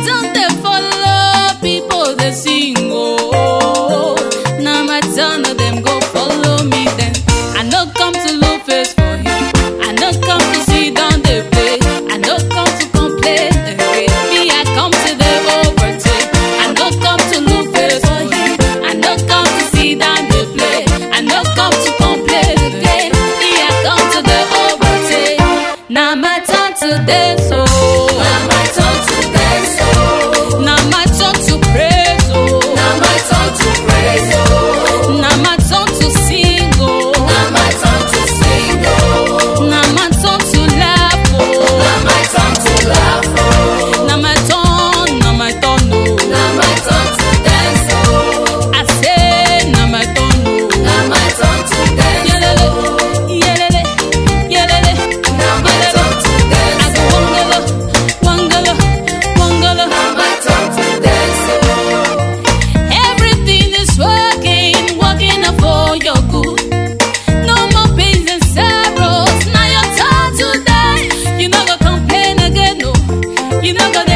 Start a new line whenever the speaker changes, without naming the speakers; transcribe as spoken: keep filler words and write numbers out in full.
turn to follow people they sing. Oh, now my turn to them go follow me then. I no come to look face for you. I no come to see down the play. I no come to complain. eh. Me I come to the overtake. I no come to look face for you. I no come to see down the play. I no come to complain. eh. Me I come to the overtake. Now my turn to dance. Oh,
Now my turn to dance, oh.
now my turn to praise. Oh,
Now my turn to praise, oh.
now my turn to sing. Oh,
Now my turn to sing, oh.
now my turn to laugh. Oh,
Now my turn to laugh, oh.
now my turn, now my turn. Oh,
Now my turn to dance, oh.
I say now my turn. Oh,
Now my turn to dance,
yelele,
oh.
yelele, yelele.
Now my turn to
I
dance,
go
oh.
wangala, wangala, wangala.
Now my turn to dance, oh.
Everything is working, working out for your good. No more pains and sorrows. Now your turn today. You not gonna complain again, no. You not gonna